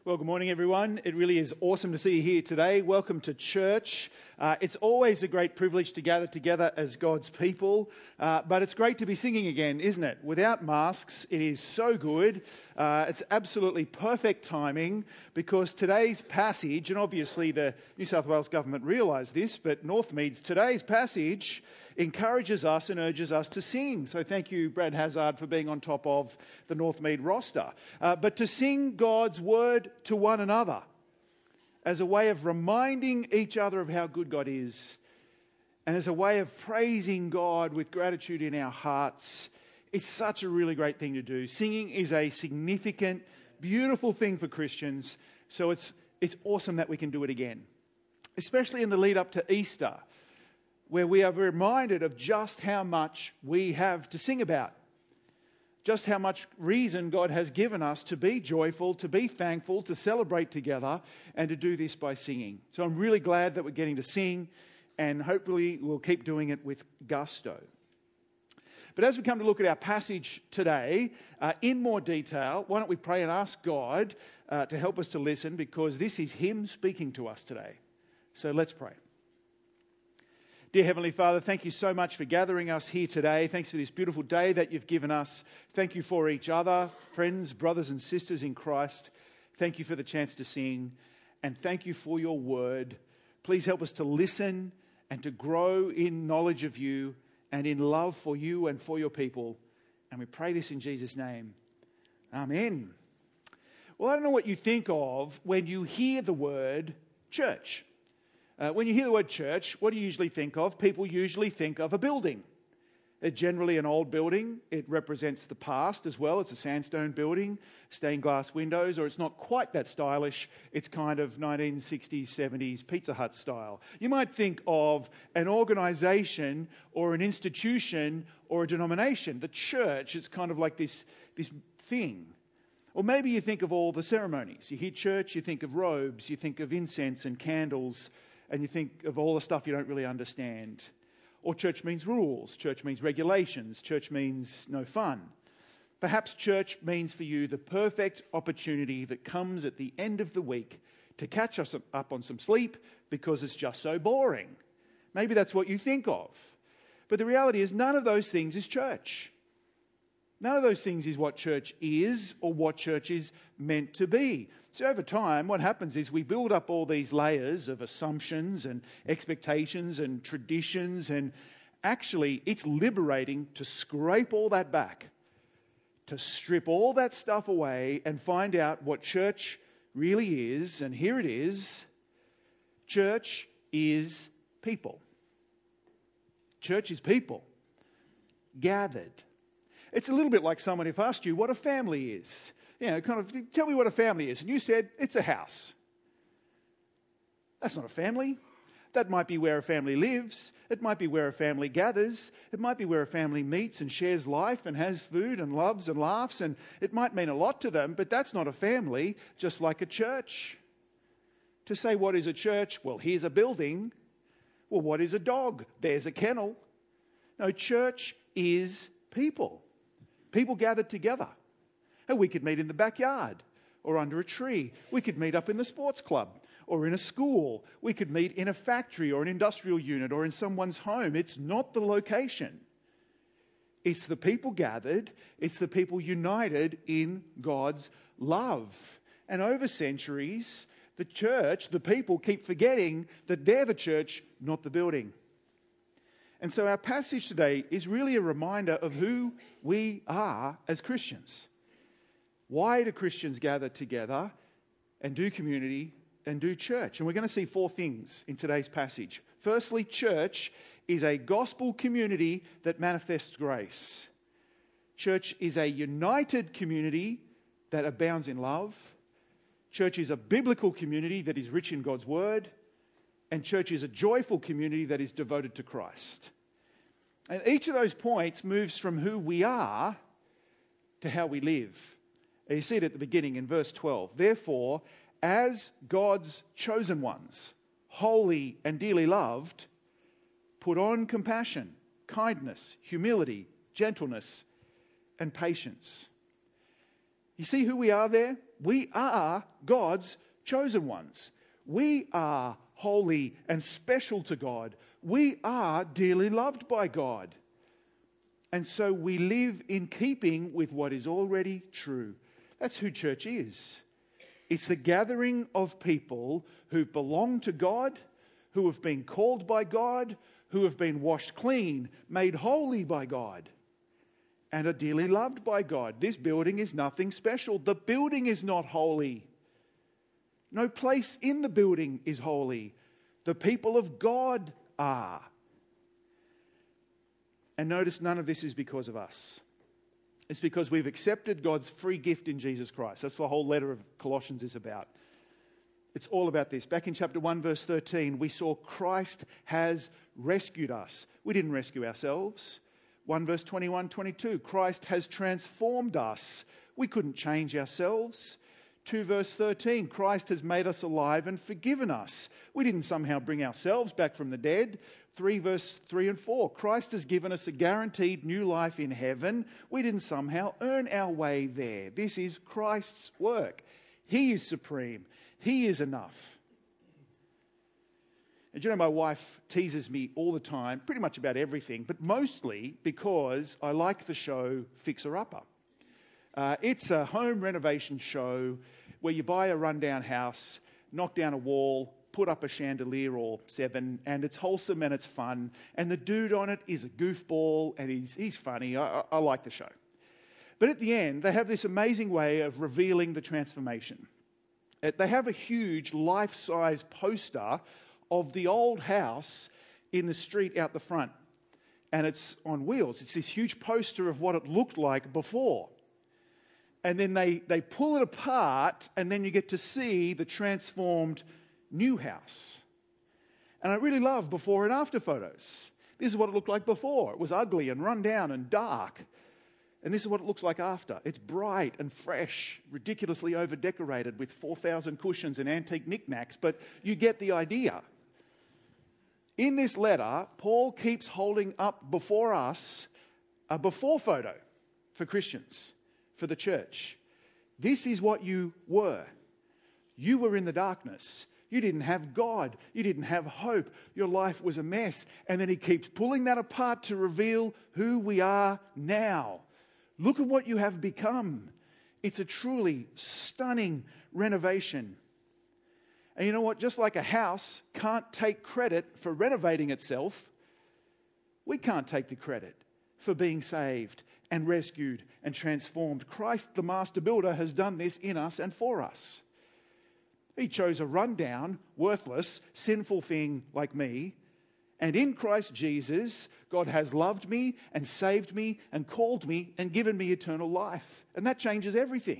Well, good morning, everyone. It really is awesome to see you here today. Welcome to church. It's always a great privilege to gather together as God's people, but it's great to be singing again, isn't it? Without masks, it is so good. It's absolutely perfect timing because today's passage, and obviously the New South Wales government realised this, but Northmead's today's passage encourages us and urges us to sing. So thank you, Brad Hazard, for being on top of the Northmead roster. But to sing God's word to one another as a way of reminding each other of how good God is and as a way of praising God with gratitude in our hearts. It's such a really great thing to do. Singing is a significant, beautiful thing for Christians, so it's awesome that we can do it again, especially in the lead up to Easter, where we are reminded of just how much we have to sing about. Just how much reason God has given us to be joyful, to be thankful, to celebrate together, and to do this by singing. So I'm really glad that we're getting to sing, and hopefully we'll keep doing it with gusto. But as we come to look at our passage today, in more detail, why don't we pray and ask God to help us to listen, because this is Him speaking to us today. So let's pray. Dear Heavenly Father, thank you so much for gathering us here today. Thanks for this beautiful day that you've given us. Thank you for each other, friends, brothers and sisters in Christ. Thank you for the chance to sing. And thank you for your word. Please help us to listen and to grow in knowledge of you and in love for you and for your people. And we pray this in Jesus' name. Amen. Well, I don't know what you think of when you hear the word church. When you hear the word church, what do you usually think of? People usually think of a building. It's generally an old building. It represents the past as well. It's a sandstone building, stained glass windows, or it's not quite that stylish. It's kind of 1960s, 70s Pizza Hut style. You might think of an organisation or an institution or a denomination. The church, it's kind of like this thing. Or maybe you think of all the ceremonies. You hear church, you think of robes, you think of incense and candles, and you think of all the stuff you don't really understand. Or church means rules, church means regulations, church means no fun. Perhaps church means for you the perfect opportunity that comes at the end of the week to catch us up on some sleep because it's just so boring. Maybe that's what you think of. But the reality is none of those things is church. None of those things is what church is or what church is meant to be. So over time, what happens is we build up all these layers of assumptions and expectations and traditions, and actually it's liberating to scrape all that back, to strip all that stuff away and find out what church really is. And here it is. Church is people. Church is people gathered. It's a little bit like someone if asked you what a family is. You know, kind of, tell me what a family is. And you said, it's a house. That's not a family. That might be where a family lives. It might be where a family gathers. It might be where a family meets and shares life and has food and loves and laughs. And it might mean a lot to them, but that's not a family, just like a church. To say what is a church? Well, here's a building. Well, what is a dog? There's a kennel. No, church is people. People gathered together. And we could meet in the backyard or under a tree. We could meet up in the sports club or in a school. We could meet in a factory or an industrial unit or in someone's home. It's not the location. It's the people gathered. It's the people united in God's love. And over centuries, the church, the people keep forgetting that they're the church, not the building. And so our passage today is really a reminder of who we are as Christians. Why do Christians gather together and do community and do church? And we're going to see four things in today's passage. Firstly, church is a gospel community that manifests grace. Church is a united community that abounds in love. Church is a biblical community that is rich in God's word. And church is a joyful community that is devoted to Christ. And each of those points moves from who we are to how we live. You see it at the beginning in verse 12. Therefore, as God's chosen ones, holy and dearly loved, put on compassion, kindness, humility, gentleness, and patience. You see who we are there? We are God's chosen ones. We are holy and special to God. We are dearly loved by God. And so we live in keeping with what is already true. That's who church is. It's the gathering of people who belong to God, who have been called by God, who have been washed clean, made holy by God, and are dearly loved by God. This building is nothing special. The building is not holy. No place in the building is holy. The people of God are. And notice none of this is because of us. It's because we've accepted God's free gift in Jesus Christ. That's what the whole letter of Colossians is about. It's all about this. Back in chapter 1, verse 13, we saw Christ has rescued us. We didn't rescue ourselves. 1 verse 21, 22, Christ has transformed us. We couldn't change ourselves. 2 verse 13, Christ has made us alive and forgiven us. We didn't somehow bring ourselves back from the dead. 3 verse 3 and 4, Christ has given us a guaranteed new life in heaven. We didn't somehow earn our way there. This is Christ's work. He is supreme. He is enough. And you know, my wife teases me all the time, pretty much about everything, but mostly because I like the show Fixer Upper. It's a home renovation show where you buy a rundown house, knock down a wall, put up a chandelier or 7, and it's wholesome and it's fun. And the dude on it is a goofball and he's funny. I like the show. But at the end, they have this amazing way of revealing the transformation. They have a huge life-size poster of the old house in the street out the front. And it's on wheels. It's this huge poster of what it looked like before. And then they pull it apart, and then you get to see the transformed new house. And I really love before and after photos. This is what it looked like before. It was ugly and run down and dark. And this is what it looks like after. It's bright and fresh, ridiculously over-decorated with 4,000 cushions and antique knickknacks, but you get the idea. In this letter, Paul keeps holding up before us a before photo for Christians, for the church. This is what you were. You were in the darkness. You didn't have God. You didn't have hope. Your life was a mess. And then he keeps pulling that apart to reveal who we are now. Look at what you have become. It's a truly stunning renovation. And you know what? Just like a house can't take credit for renovating itself, we can't take the credit for being saved and rescued and transformed. Christ, the master builder, has done this in us and for us. He chose a rundown, worthless, sinful thing like me. And in Christ Jesus, God has loved me and saved me and called me and given me eternal life. And that changes everything.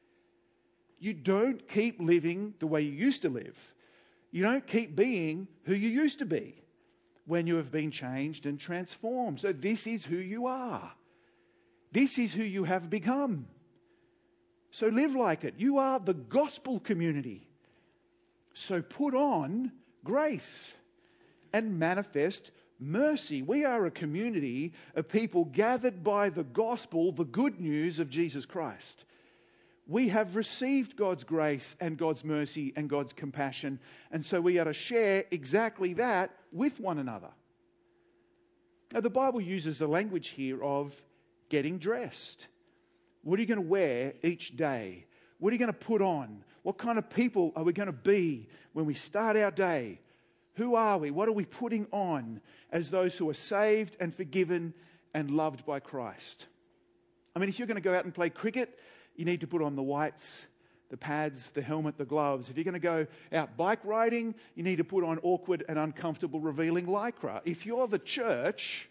You don't keep living the way you used to live. You don't keep being who you used to be when you have been changed and transformed. So this is who you are. This is who you have become. So live like it. You are the gospel community. So put on grace and manifest mercy. We are a community of people gathered by the gospel, the good news of Jesus Christ. We have received God's grace and God's mercy and God's compassion, and so we are to share exactly that with one another. Now, the Bible uses the language here of getting dressed. What are you going to wear each day? What are you going to put on? What kind of people are we going to be when we start our day? Who are we? What are we putting on as those who are saved and forgiven and loved by Christ? I mean, if you're going to go out and play cricket, you need to put on the whites, the pads, the helmet, the gloves. If you're going to go out bike riding, you need to put on awkward and uncomfortable revealing lycra. If you're the church,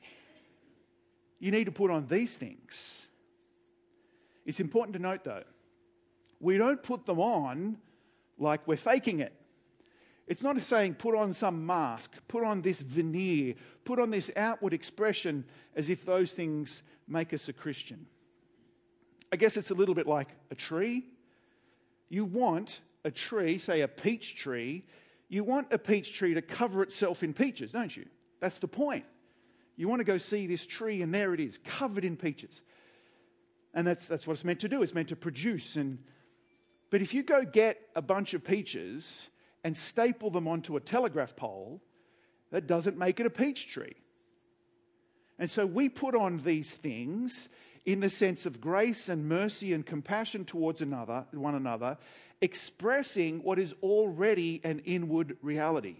you need to put on these things. It's important to note, though, we don't put them on like we're faking it. It's not saying put on some mask, put on this veneer, put on this outward expression as if those things make us a Christian. I guess it's a little bit like a tree. You want a tree, say a peach tree, you want a peach tree to cover itself in peaches, don't you? That's the point. You want to go see this tree and there it is, covered in peaches. And that's what it's meant to do. It's meant to produce. But if you go get a bunch of peaches and staple them onto a telegraph pole, that doesn't make it a peach tree. And so we put on these things in the sense of grace and mercy and compassion towards one another, expressing what is already an inward reality.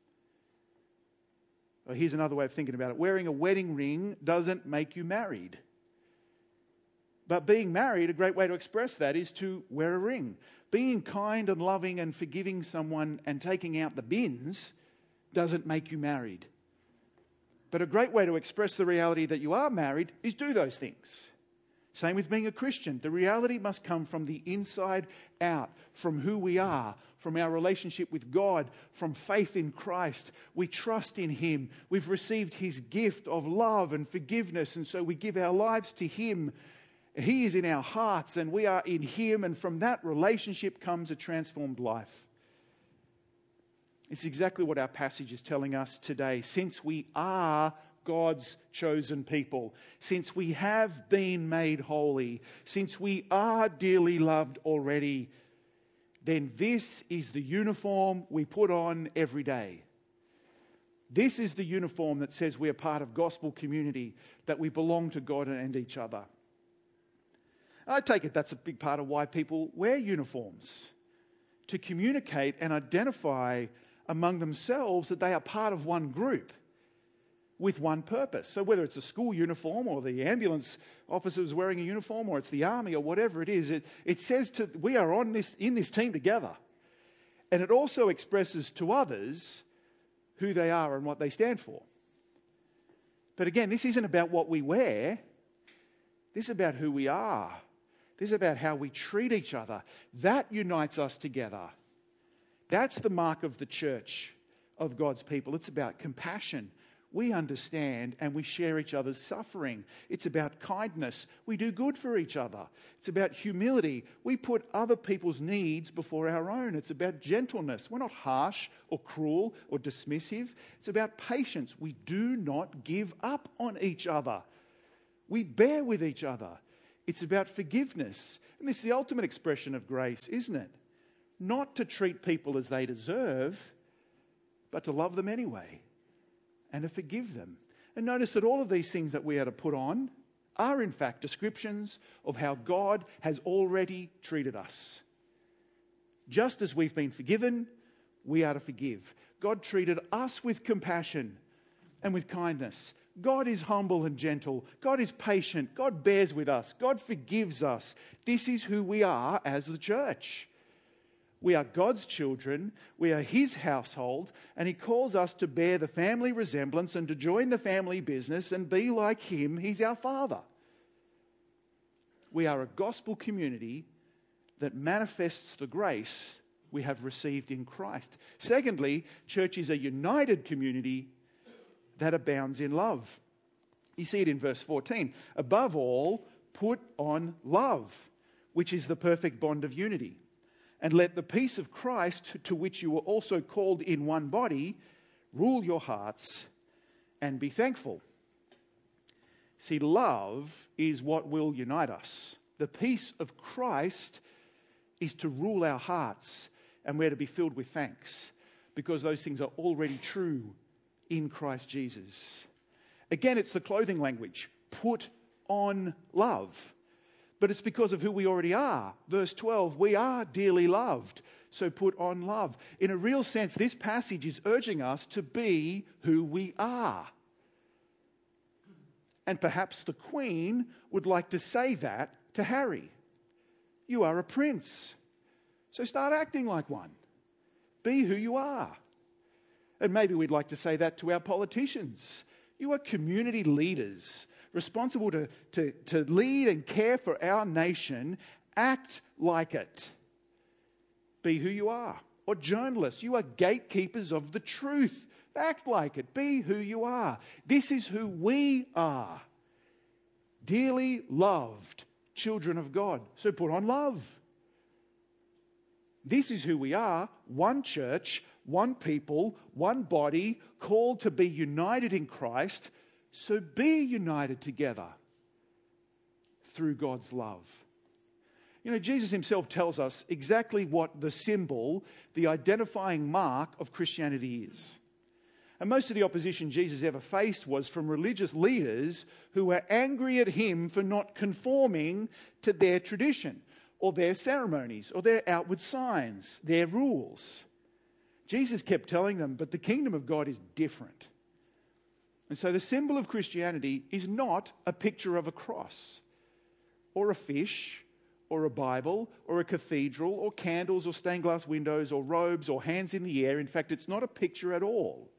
Well, here's another way of thinking about it. Wearing a wedding ring doesn't make you married. But being married, a great way to express that is to wear a ring. Being kind and loving and forgiving someone and taking out the bins doesn't make you married. But a great way to express the reality that you are married is do those things. Same with being a Christian. The reality must come from the inside out, from who we are, from our relationship with God, from faith in Christ. We trust in Him. We've received His gift of love and forgiveness, and so we give our lives to Him. He is in our hearts and we are in Him, and from that relationship comes a transformed life. It's exactly what our passage is telling us today. Since we are God's chosen people, since we have been made holy, since we are dearly loved already, then this is the uniform we put on every day. This is the uniform that says we are part of gospel community, that we belong to God and each other. I take it that's a big part of why people wear uniforms, to communicate and identify among themselves that they are part of one group with one purpose. So whether it's a school uniform or the ambulance officer is wearing a uniform or it's the army or whatever it is, it says we are in this team together. And it also expresses to others who they are and what they stand for. But again, this isn't about what we wear. This is about who we are. This is about how we treat each other. That unites us together. That's the mark of the church of God's people. It's about compassion. We understand and we share each other's suffering. It's about kindness. We do good for each other. It's about humility. We put other people's needs before our own. It's about gentleness. We're not harsh or cruel or dismissive. It's about patience. We do not give up on each other. We bear with each other. It's about forgiveness. And this is the ultimate expression of grace, isn't it? Not to treat people as they deserve, but to love them anyway and to forgive them. And notice that all of these things that we are to put on are in fact descriptions of how God has already treated us. Just as we've been forgiven, we are to forgive. God treated us with compassion and with kindness. God is humble and gentle. God is patient. God bears with us. God forgives us. This is who we are as the church. We are God's children. We are His household. And He calls us to bear the family resemblance and to join the family business and be like Him. He's our Father. We are a gospel community that manifests the grace we have received in Christ. Secondly, church is a united community that abounds in love. You see it in verse 14. Above all, put on love, which is the perfect bond of unity. And let the peace of Christ, to which you were also called in one body, rule your hearts and be thankful. See, love is what will unite us. The peace of Christ is to rule our hearts, and we're to be filled with thanks because those things are already true in Christ Jesus. Again, it's the clothing language. Put on love. But it's because of who we already are. Verse 12, we are dearly loved, so put on love. In a real sense, this passage is urging us to be who we are. And perhaps the Queen would like to say that to Harry. You are a prince, so start acting like one. Be who you are. And maybe we'd like to say that to our politicians. You are community leaders, responsible to lead and care for our nation. Act like it. Be who you are. Or journalists, you are gatekeepers of the truth. Act like it. Be who you are. This is who we are. Dearly loved children of God. So put on love. This is who we are. One church, one people, one body, called to be united in Christ. So be united together. through God's love. You know, Jesus himself tells us exactly what the symbol, the identifying mark of Christianity is. And most of the opposition Jesus ever faced was from religious leaders who were angry at him for not conforming to their tradition or their ceremonies or their outward signs, their rules. Jesus kept telling them, but the kingdom of God is different. And so the symbol of Christianity is not a picture of a cross or a fish or a Bible or a cathedral or candles or stained glass windows or robes or hands in the air. In fact, it's not a picture at all.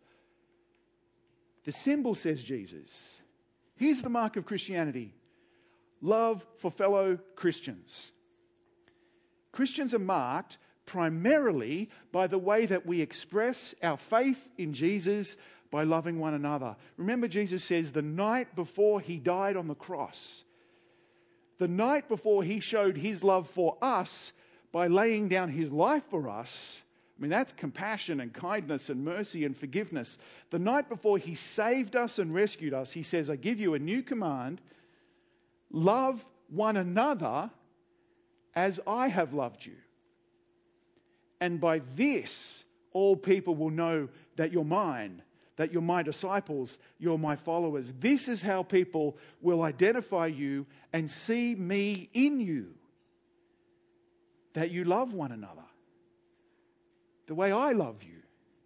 The symbol, says Jesus, here's the mark of Christianity: love for fellow Christians. Christians are marked primarily by the way that we express our faith in Jesus by loving one another. Remember, Jesus says the night before he died on the cross, the night before he showed his love for us by laying down his life for us, I mean, that's compassion and kindness and mercy and forgiveness. The night before he saved us and rescued us, he says, I give you a new command: love one another as I have loved you. And by this, all people will know that you're mine, that you're my disciples, you're my followers. This is how people will identify you and see me in you, that you love one another the way I love you.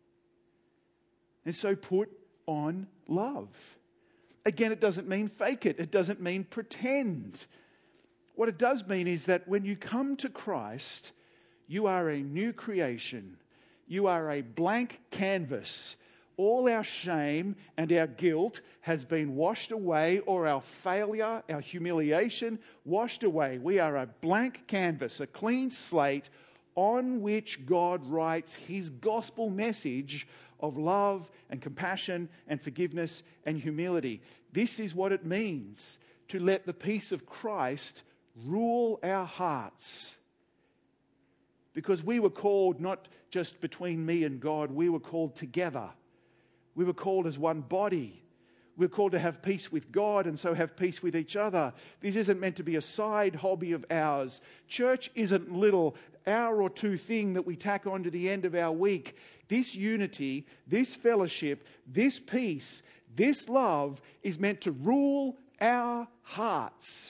And so put on love. Again, it doesn't mean fake it. It doesn't mean pretend. What it does mean is that when you come to Christ, you are a new creation. You are a blank canvas. All our shame and our guilt has been washed away, or our failure, our humiliation washed away. We are a blank canvas, a clean slate on which God writes his gospel message of love and compassion and forgiveness and humility. This is what it means to let the peace of Christ rule our hearts. Because we were called not just between me and God, we were called together. We were called as one body. We're called to have peace with God and so have peace with each other. This isn't meant to be a side hobby of ours. Church isn't a little hour or two thing that we tack on to the end of our week. This unity, this fellowship, this peace, this love is meant to rule our hearts.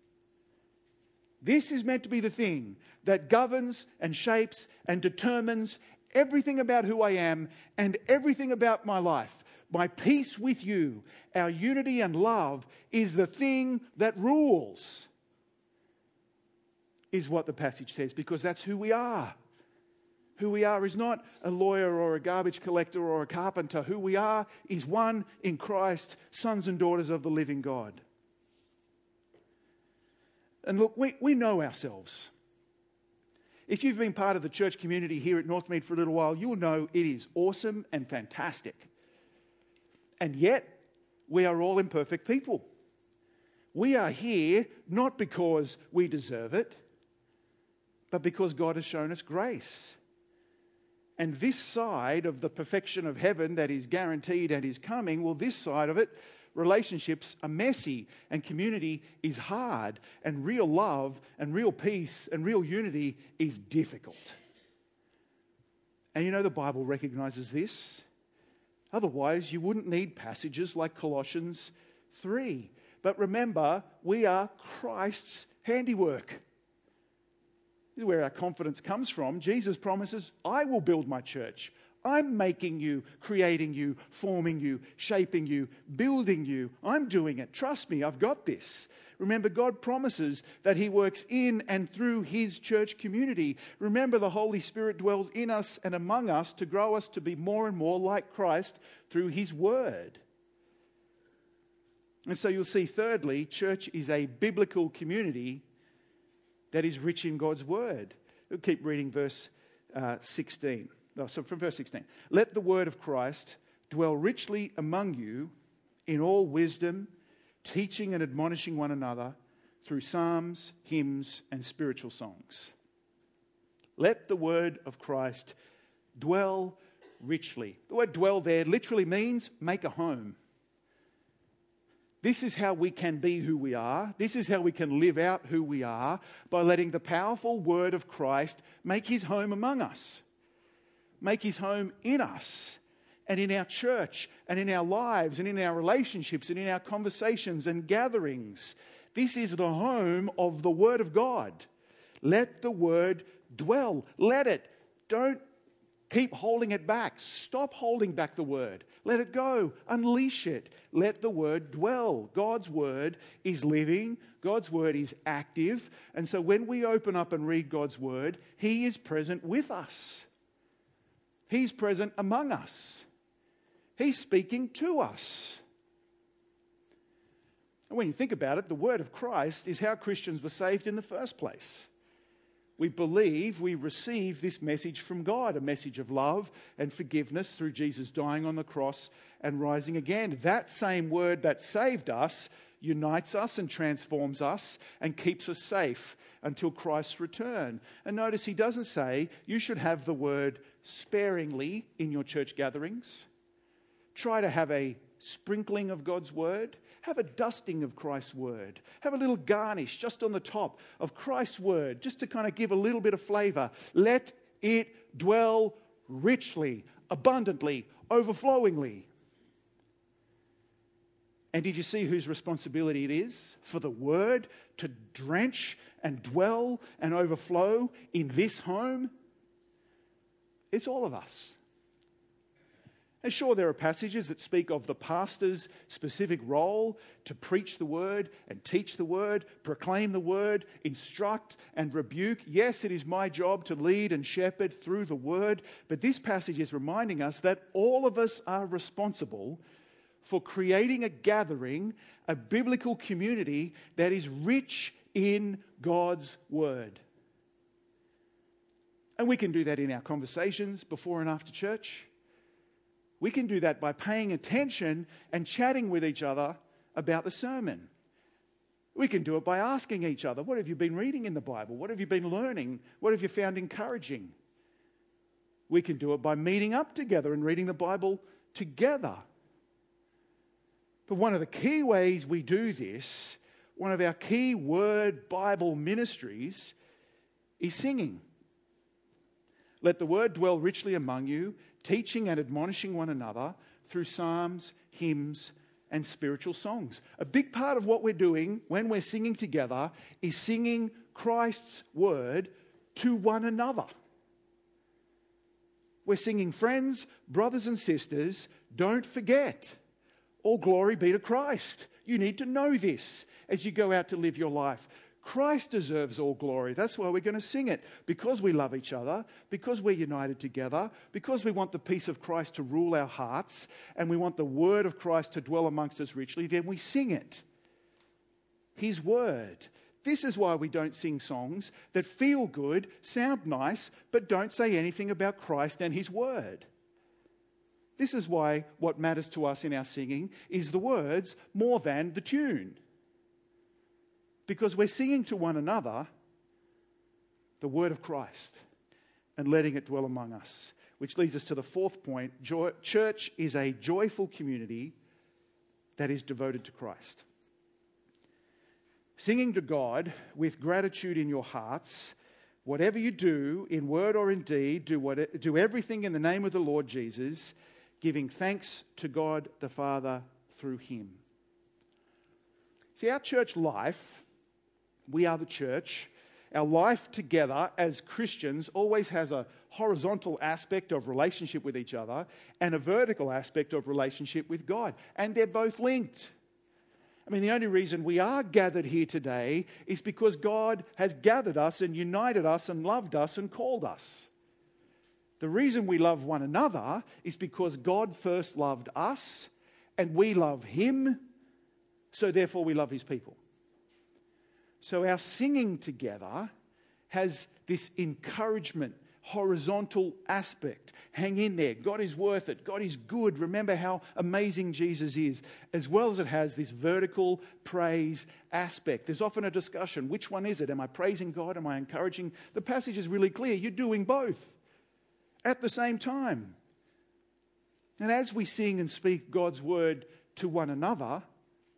This is meant to be the thing that governs and shapes and determines everything about who I am and everything about my life. My peace with you, our unity and love, is the thing that rules, is what the passage says, because that's who we are. Who we are is not a lawyer or a garbage collector or a carpenter. Who we are is one in Christ, sons and daughters of the living God. And look, we know ourselves. If you've been part of the church community here at Northmead for a little while, you'll know it is awesome and fantastic. And yet, we are all imperfect people. We are here not because we deserve it, but because God has shown us grace. And this side of the perfection of heaven that is guaranteed and is coming, well, this side of it, relationships are messy and community is hard, and real love and real peace and real unity is difficult. And you know the Bible recognizes this. Otherwise, you wouldn't need passages like Colossians 3. But remember, we are Christ's handiwork. This is where our confidence comes from. Jesus promises, I will build my church. I'm making you, creating you, forming you, shaping you, building you. I'm doing it. Trust me, I've got this. Remember, God promises that he works in and through his church community. Remember, the Holy Spirit dwells in us and among us to grow us to be more and more like Christ through his word. And so you'll see, thirdly, church is a biblical community that is rich in God's word. We'll keep reading verse 16. So from verse 16. Let the word of Christ dwell richly among you in all wisdom, teaching and admonishing one another through psalms, hymns, and spiritual songs. Let the word of Christ dwell richly. The word dwell there literally means make a home. This is how we can be who we are. This is how we can live out who we are, by letting the powerful word of Christ make his home among us, make his home in us and in our church and in our lives and in our relationships and in our conversations and gatherings. This is the home of the word of God. Let the word dwell. Let it. Don't keep holding it back. Stop holding back the word. Let it go. Unleash it. Let the word dwell. God's word is living. God's word is active. And so when we open up and read God's word, he is present with us. He's present among us. He's speaking to us. And when you think about it, the word of Christ is how Christians were saved in the first place. We believe we receive this message from God, a message of love and forgiveness through Jesus dying on the cross and rising again. That same word that saved us unites us and transforms us and keeps us safe until Christ's return. And notice he doesn't say you should have the word sparingly in your church gatherings. Try to have a sprinkling of God's word. Have a dusting of Christ's word. Have a little garnish just on the top of Christ's word, just to kind of give a little bit of flavor. Let it dwell richly, abundantly, overflowingly. And did you see whose responsibility it is for the word to drench and dwell and overflow in this home? It's all of us. And sure, there are passages that speak of the pastor's specific role to preach the word and teach the word, proclaim the word, instruct and rebuke. Yes, it is my job to lead and shepherd through the word, but this passage is reminding us that all of us are responsible for creating a gathering, a biblical community that is rich in God's word. And we can do that in our conversations before and after church. We can do that by paying attention and chatting with each other about the sermon. We can do it by asking each other, what have you been reading in the Bible? What have you been learning? What have you found encouraging? We can do it by meeting up together and reading the Bible together. But one of the key ways we do this, one of our key word Bible ministries, is singing. Let the word dwell richly among you, teaching and admonishing one another through psalms, hymns, and spiritual songs. A big part of what we're doing when we're singing together is singing Christ's word to one another. We're singing, friends, brothers and sisters, don't forget. All glory be to Christ. You need to know this as you go out to live your life. Christ deserves all glory. That's why we're going to sing it. Because we love each other, because we're united together, because we want the peace of Christ to rule our hearts, and we want the word of Christ to dwell amongst us richly, then we sing it. His word. This is why we don't sing songs that feel good, sound nice, but don't say anything about Christ and his word. This is why what matters to us in our singing is the words more than the tune. Because we're singing to one another the word of Christ and letting it dwell among us. Which leads us to the fourth point. Church is a joyful community that is devoted to Christ. Singing to God with gratitude in your hearts, whatever you do, in word or in deed, do everything in the name of the Lord Jesus, giving thanks to God the Father through him. See, our church life, we are the church. Our life together as Christians always has a horizontal aspect of relationship with each other and a vertical aspect of relationship with God. And they're both linked. I mean, the only reason we are gathered here today is because God has gathered us and united us and loved us and called us. The reason we love one another is because God first loved us and we love him, so therefore we love his people. So our singing together has this encouragement, horizontal aspect. Hang in there. God is worth it. God is good. Remember how amazing Jesus is. As well as it has this vertical praise aspect. There's often a discussion. Which one is it? Am I praising God? Am I encouraging? The passage is really clear. You're doing both at the same time. And as we sing and speak God's word to one another,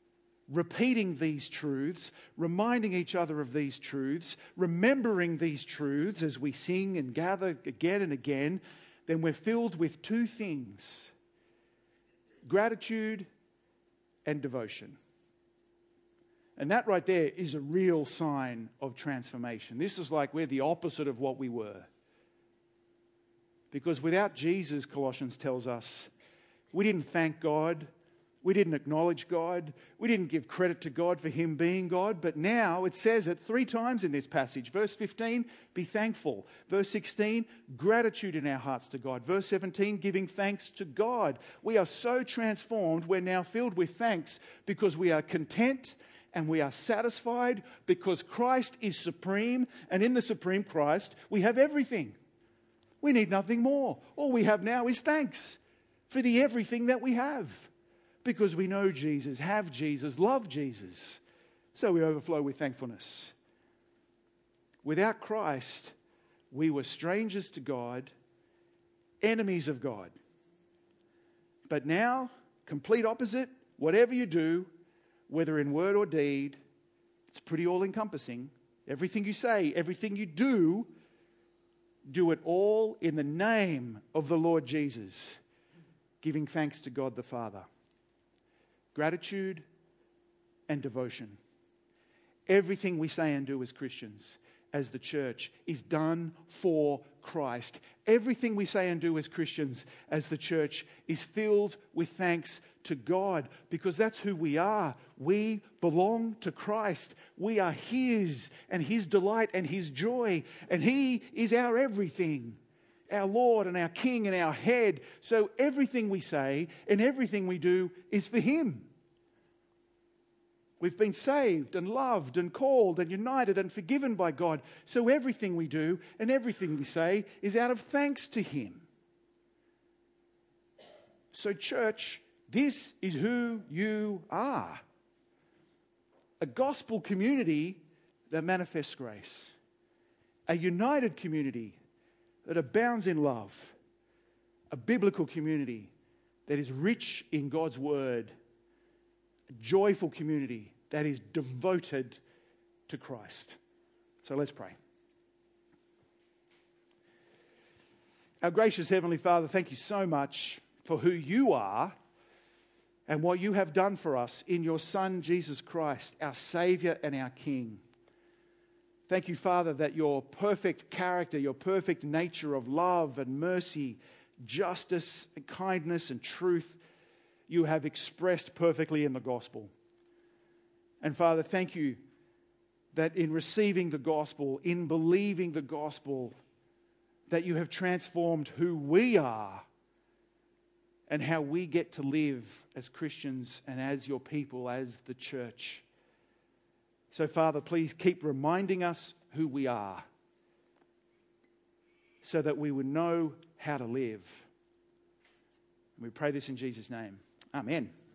repeating these truths, reminding each other of these truths, remembering these truths as we sing and gather again and again, then we're filled with two things: gratitude and devotion. And that right there is a real sign of transformation. This is like we're the opposite of what we were. Because without Jesus, Colossians tells us, we didn't thank God, we didn't acknowledge God, we didn't give credit to God for Him being God, but now it says it 3 times in this passage. Verse 15, be thankful. Verse 16, gratitude in our hearts to God. Verse 17, giving thanks to God. We are so transformed, we're now filled with thanks because we are content and we are satisfied because Christ is supreme, and in the supreme Christ we have everything. We need nothing more. All we have now is thanks for the everything that we have. Because we know Jesus, have Jesus, love Jesus. So we overflow with thankfulness. Without Christ, we were strangers to God, enemies of God. But now, complete opposite, whatever you do, whether in word or deed, it's pretty all-encompassing. Everything you say, everything you do it all in the name of the Lord Jesus, giving thanks to God the Father. Gratitude and devotion. Everything we say and do as Christians, as the church, is done for Christ. Everything we say and do as Christians, as the church, is filled with thanks to God, because that's who we are. We belong to Christ. We are His and His delight and His joy, and He is our everything, our Lord and our King and our head. So everything we say and everything we do is for Him. We've been saved and loved and called and united and forgiven by God. So everything we do and everything we say is out of thanks to Him. So church, this is who you are. A gospel community that manifests grace. A united community that abounds in love. A biblical community that is rich in God's word. A joyful community that is devoted to Christ. So let's pray. Our gracious Heavenly Father, thank you so much for who you are and what you have done for us in your Son, Jesus Christ, our Saviour and our King. Thank you, Father, that your perfect character, your perfect nature of love and mercy, justice and kindness and truth, you have expressed perfectly in the gospel. And Father, thank you that in receiving the gospel, in believing the gospel, that you have transformed who we are and how we get to live as Christians and as your people, as the church. So, Father, please keep reminding us who we are so that we would know how to live. And we pray this in Jesus' name. Amen.